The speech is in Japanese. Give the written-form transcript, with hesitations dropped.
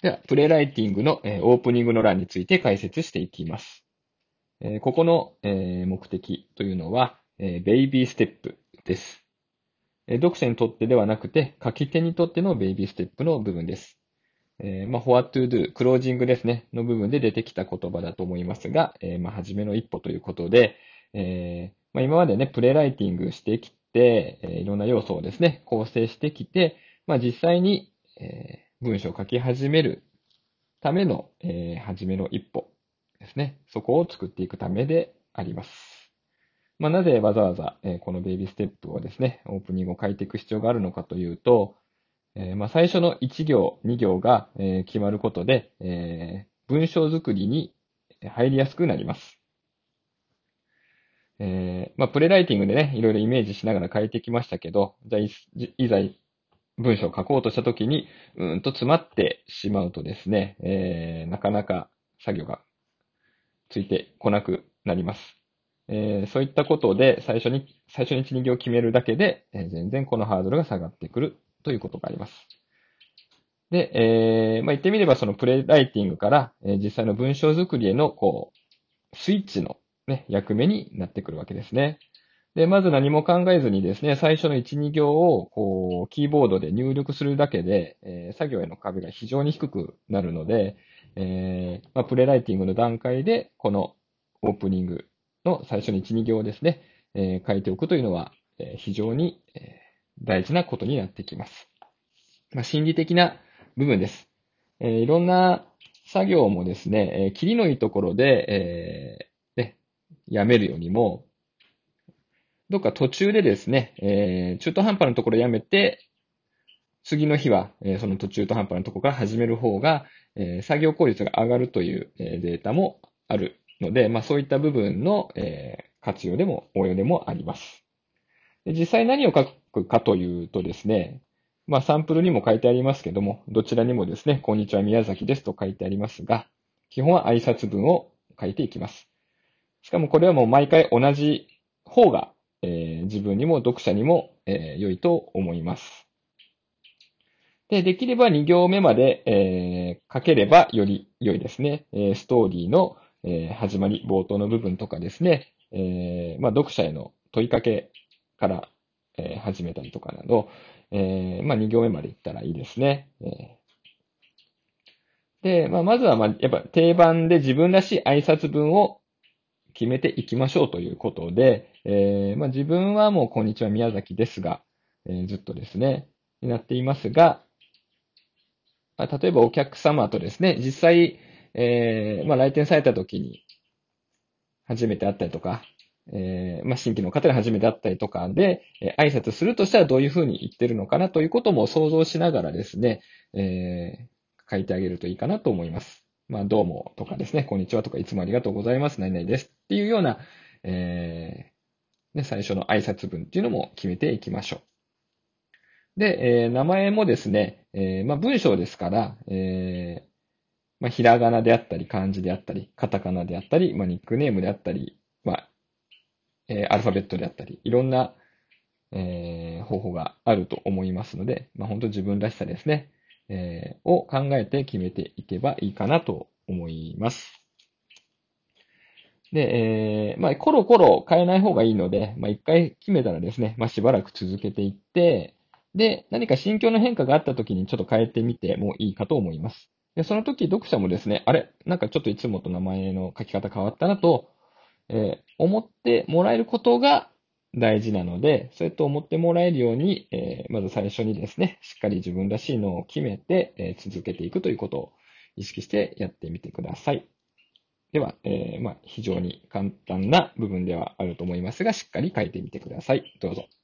では、プレライティングのオープニングの欄について解説していきます。ここの目的というのは、ベイビーステップです。読者にとってではなくて、書き手にとってのベイビーステップの部分です。what to do、クロージングですね、の部分で出てきた言葉だと思いますが、初めの一歩ということで、今までね、プレライティングしてきて、いろんな要素をですね、構成してきて、実際に、文章を書き始めるための、初めの一歩ですね。そこを作っていくためであります。なぜわざわざ、このベイビーステップをですね、オープニングを書いていく必要があるのかというと、最初の1行、2行が、決まることで、文章作りに入りやすくなります。プレライティングでね、いろいろイメージしながら書いてきましたけど、じゃあいざ文章を書こうとしたときに、詰まってしまうとですね、なかなか作業がついてこなくなります。そういったことで、最初に1、2行決めるだけで、全然このハードルが下がってくるということがあります。で、言ってみればそのプレイライティングから、実際の文章作りへの、スイッチの、ね、役目になってくるわけですね。で、まず何も考えずにですね、最初の1、2行を、キーボードで入力するだけで、作業への壁が非常に低くなるので、プレイライティングの段階で、このオープニングの最初の1、2行をですね、書いておくというのは、非常に、大事なことになってきます。心理的な部分です。いろんな作業もですね、切りのいいところで、やめるよりも、どっか途中でですね、中途半端なところやめて、次の日は、その途中途半端なところから始める方が、作業効率が上がるという、データもあるので、そういった部分の、活用でも応用でもあります。で実際何を書くかというとですね、サンプルにも書いてありますけども、どちらにもですね、こんにちは宮崎ですと書いてありますが、基本は挨拶文を書いていきます。しかもこれはもう毎回同じ方が、自分にも読者にも、良いと思います。で、できれば2行目まで、書ければより良いですね。ストーリーの、始まり、冒頭の部分とかですね、読者への問いかけから、始めたりとかなど、2行目までいったらいいですね。で、まずは、やっぱ定番で自分らしい挨拶文を決めていきましょうということで、自分はもうこんにちは宮崎ですが、ずっとですね、になっていますが、例えばお客様とですね、実際、来店された時に初めて会ったりとか、新規の方に初めて会ったりとかで、挨拶するとしたらどういうふうに言ってるのかなということも想像しながらですね、書いてあげるといいかなと思います。どうもとかですね、こんにちはとかいつもありがとうございます、何々ですっていうような、最初の挨拶文っていうのも決めていきましょう。で、名前もですね、文章ですから、ひらがなであったり、漢字であったり、カタカナであったり、ニックネームであったり、アルファベットであったり、いろんな、方法があると思いますので、本当自分らしさですね、を考えて決めていけばいいかなと思います。で、コロコロ変えない方がいいので、一回決めたらですね、しばらく続けていって、で、何か心境の変化があった時にちょっと変えてみてもいいかと思います。で、その時読者もですね、あれなんかちょっといつもと名前の書き方変わったなと、思ってもらえることが大事なので、そうやって思ってもらえるように、まず最初にですね、しっかり自分らしいのを決めて、続けていくということを意識してやってみてください。では、非常に簡単な部分ではあると思いますが、しっかり書いてみてください。どうぞ。